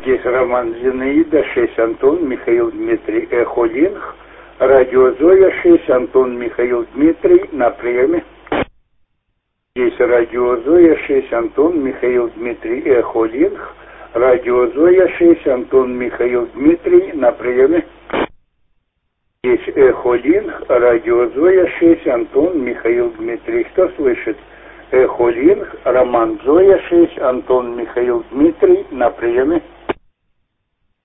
Здесь Роман Зинаида, 6, Антон, Михаил, Дмитрий, Эхо, Линг. Радио Зоя, 6, Антон, Михаил, Дмитрий, на приеме. Здесь радио Зоя, 6, Антон, Михаил, Дмитрий, Эхо, Линг. Радио Зоя, 6, Антон, Михаил, Дмитрий, на приеме. Здесь Эхо, Линг, радио Зоя, 6, Антон, Михаил, Дмитрий. Кто слышит? Эхо, Линг, Роман, Зоя, 6, Антон, Михаил, Дмитрий, на приеме.